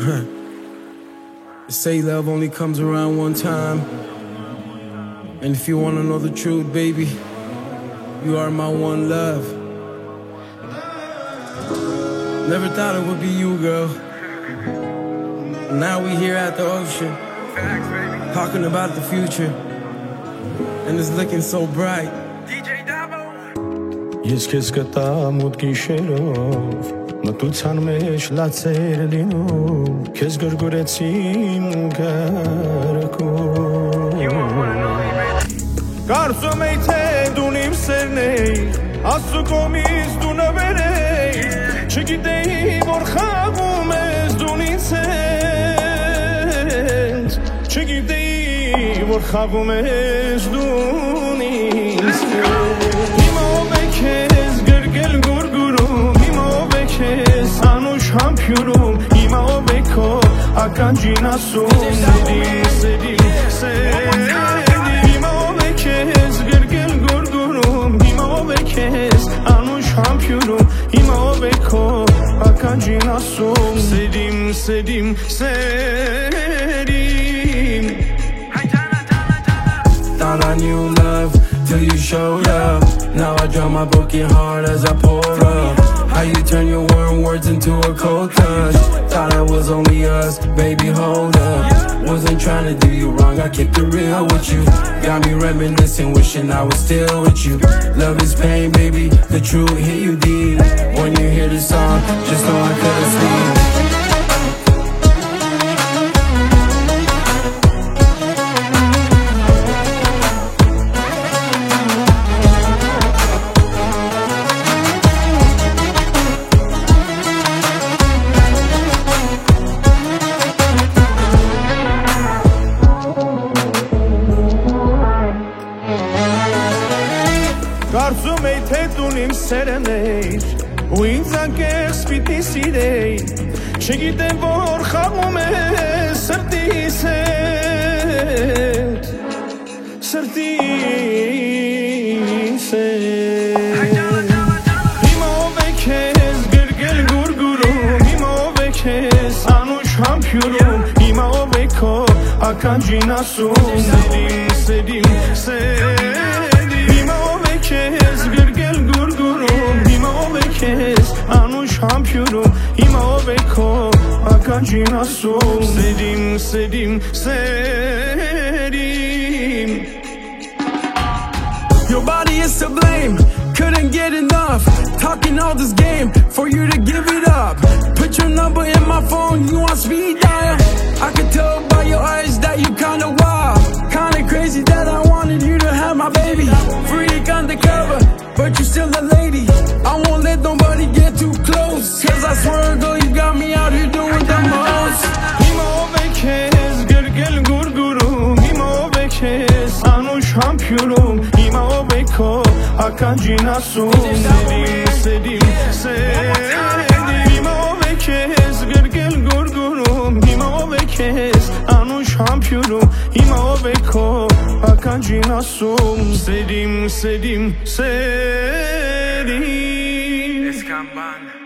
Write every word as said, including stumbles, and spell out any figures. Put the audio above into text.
They say love only comes around one time. And if you wanna know the truth, baby, you are my one love. Never thought it would be you, girl. Now we here at the ocean, talking about the future, and it's looking so bright. Ես քեզ կտա մութ գիշերով, մտության մեջ լացեր լինում, քեզ գրգուրեցին կրկում։ Կարծում էի թե դու իմ սերն էի, Աստծու կողմից դու նվեր էի, չգիտեի որ խաղում ես դու ինձ հետ, չգիտեի որ խաղում ես դու ինձ հետ։ Քեզ գրգել գուրգուրում, հիմա ով է քեզ անուշ համբյուրում, հիմա ով է քո ականջին ասում, սերիմ, սերիմ, սերիմ, հիմա ով է քեզ գրգել գուրգուրում, հիմա ով է քեզ անուշ համբյուրում, հիմա ով է քո ականջին ասում, սերիմ, սերիմ, սերիմ։ Thought I knew love till you showed up. Now I drown my broken heart as I pour up. How you turn your warm words into a cold touch. Thought it was only us, baby, hold up. Wasn't trying to do you wrong, I kept it real with you. Got me reminiscing, wishing I was still with you. Love is pain, baby, the truth hit you deep. When you hear this song, just know I couldn't sleep. Կարծում էի թե դու իմ սերն էիր, ու ինձ անկեղծ պիտի սիրեի, չգիտեմ որ խաղում ես սրտիս հետ, սրտիս հետ։ Հիմա ով է քեզ գրգել գուրգուրում, հիմա ով է քեզ անուշ համբյուրում, հիմա ով է քո ականջին ասում, սերիմ, սերիմ, սերիմ։ Քեզ գրգել գուրգուրում, հիմա ով է քեզ անուշ համբյուրում, հիմա ով է քո ականջին ասում, սերիմ, սերիմ, սերիմ։ Your body is to blame, couldn't get enough. Talking all this game for you to give it up. Put your number in my phone, you on speed dial. I could tell by your eyes that you kinda wild, kinda crazy that I wanted you to have my baby. Freak undercover, but you still a lady. I won't let nobody get too close, cause I swear girl you got me out here doing the most. Հիմա ով է քեզ գրգել գուրգուրում, հիմա ով է քեզ անուշ համբյուրում, հիմա ով է քո ականջին ասում, սերիմ, սերիմ, սերիմ։ Հիմա ով է քեզ գրգել գուրգուրում, հիմա ով է քեզ անուշ համբյուրում, հիմա ով է քո ականջին ասում, սերիմ, սերիմ, սերիմ։ Escambán